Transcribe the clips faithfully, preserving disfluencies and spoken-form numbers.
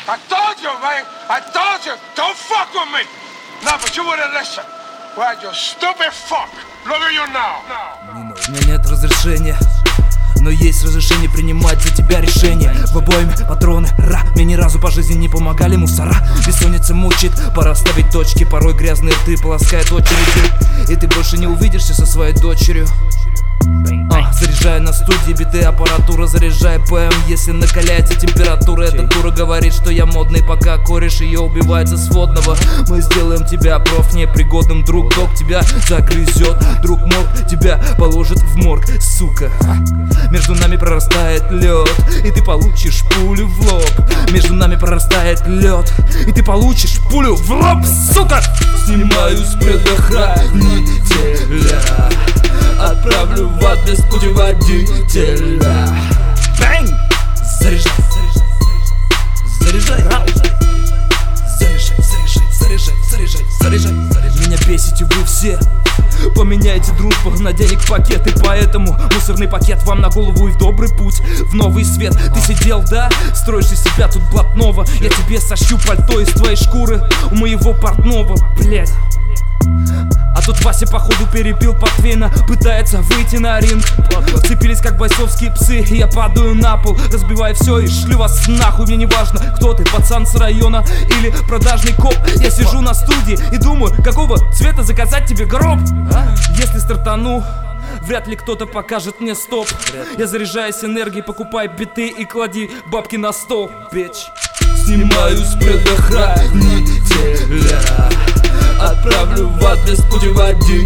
I told you, man. I told you, don't fuck with me. No, but you wouldn't listen. Well, you stupid fuck. Look at you now. У меня нет разрешения, но есть разрешение принимать за тебя решение. В обойме патроны, ра. Мне ни разу по жизни не помогали мусора. Бессонница мучит, пора ставить точки. Порой грязные рты полоскают очереди. И ты больше не увидишься со своей дочерью. А, заряжая на студии биты, аппаратура, заряжая ПМ. Если накаляется температура, эта дура говорит, что я модный, пока кореш ее убивает за сводного. Мы сделаем тебя проф непригодным, друг. Док тебя загрызет, друг морг тебя положит в морг, сука. Между нами прорастает лед, и ты получишь пулю в лоб. Между нами прорастает лед, и ты получишь пулю в лоб, сука. Снимаю с предохранителя, отправлю в ад без путеводителя. Бэнг! Заряжай, заряжай, заряжай, заряжай, заряжай, заряжай, заряжай. Меня бесите вы все. Поменяйте дружбу на денег пакет. И поэтому мусорный пакет вам на голову и в добрый путь, в новый свет. Ты сидел, да? Строишь из себя тут блатного. Я тебе сошью пальто из твоей шкуры у моего портного, блять. А тут Вася походу перепил портвейна, пытается выйти на ринг. Цепились как бойцовские псы, и я падаю на пол, разбивая все и шлю вас нахуй. Мне не важно, кто ты, пацан с района или продажный коп. Я сижу на студии и думаю, какого цвета заказать тебе гроб. Если стартану, вряд ли кто-то покажет мне стоп. Я заряжаюсь энергией, покупай биты и клади бабки на стол, бич. Снимаю с предохранителя, отправлю в ад без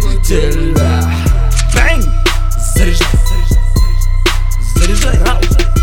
путеводителя. Бэнг! Заряжай, заряжай, заряжай, заряжай.